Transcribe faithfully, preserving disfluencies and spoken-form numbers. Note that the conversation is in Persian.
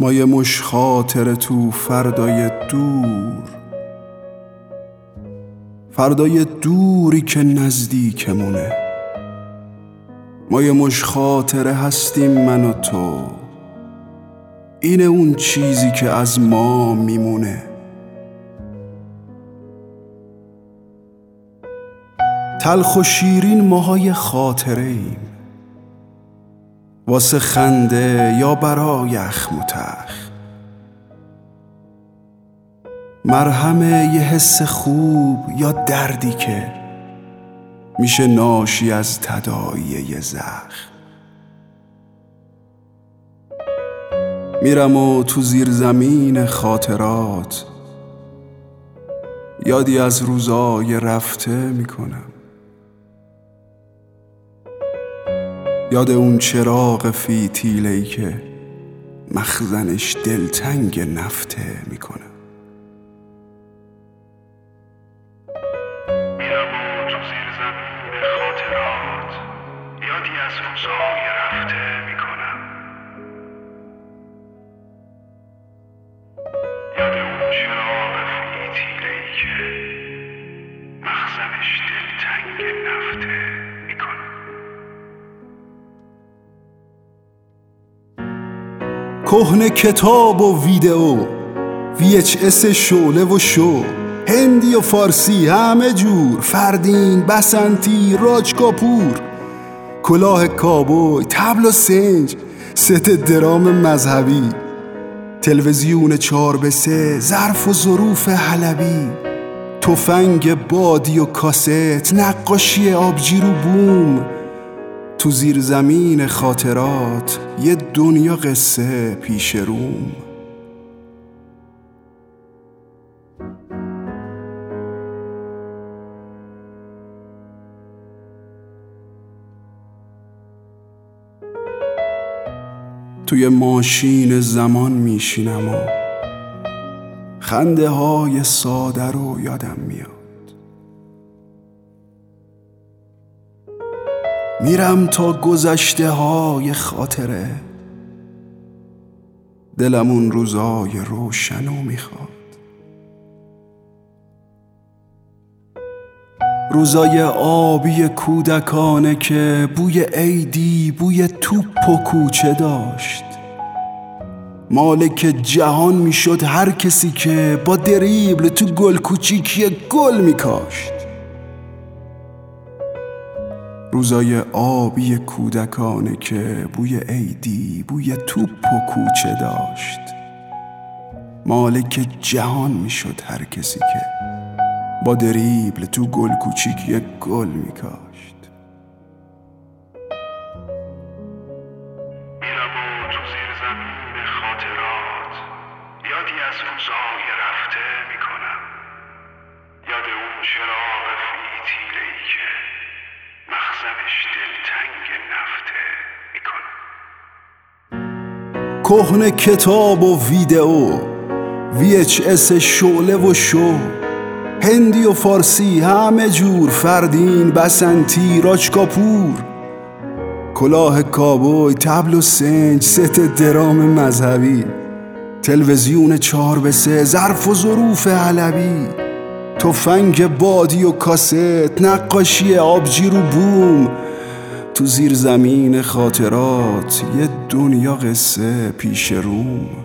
ما یه مش خاطره تو فردای دور، فردای دوری که نزدیکمونه. ما یه مش خاطره هستیم من و تو، اینه اون چیزی که از ما میمونه. تلخ و شیرین ماهای خاطره ایم، واسه خنده یا برای اخم و تخم. مرهم یه حس خوب یا دردی که میشه ناشی از تداعی یه زخم. میرم و تو زیر زمین خاطرات یادی از روزای رفته میکنم. یاد اون چراغ فیتیله‌ای که مخزنش دلتنگ نفته میکنم. میرم و تو زیر زمین خاطرات یادی از روزهای رفته میکنم. یاد اون چراغ فیتیله‌ای که مخزنش دلتنگ نفته میکنم. کهنه کتاب و ویدئو، وی اچ اس شعله و شو، هندی و فارسی همه جور، فردین، بسنتی، راج کاپور، کلاه کابوی، تبل و سنج، ست درام مذهبی، تلویزیون چار به سه، ظرف و ظروف حلبی، تفنگ بادی و کاست، نقاشی آبجی رو بوم. تو زیر زمین خاطرات یه دنیا قصه پیش روم. توی ماشین زمان میشینم و خنده های ساده رو یادم میاد. میرم تا گذشته های خاطره، دلم اون روزای روشنو میخواد. روزای آبی کودکانه که بوی عیدی، بوی توپ و کوچه داشت. مالک جهان میشد هر کسی که با دریبل تو گل کوچیکی گل میکاشت. روزای آبی کودکانه که بوی عیدی، بوی توپ و کوچه داشت. مالک جهان میشد هر کسی که با دریبل تو گل کوچیکی گل میکاشت. میرم و تو زیر زمین خاطرات یادی از روزهای رفته میکنم. یاد اون چراغ فیتیله‌ای که مخزنش دلتنگ نفته میکنم. کهنه کتاب و ویدئو، وی اچ اس شعله و شو، هندی و فارسی همه جور، فردین، بسنتی، راج کاپور، کلاه کابوی، تبل و سنج، ست درام مذهبی، تلویزیون چار به سه، ظرف و ظروف حلبی، تفنگ بادی و کاست، نقاشی آبجی رو بوم. تو زیر زمین خاطرات یه دنیا قصه پیش روم.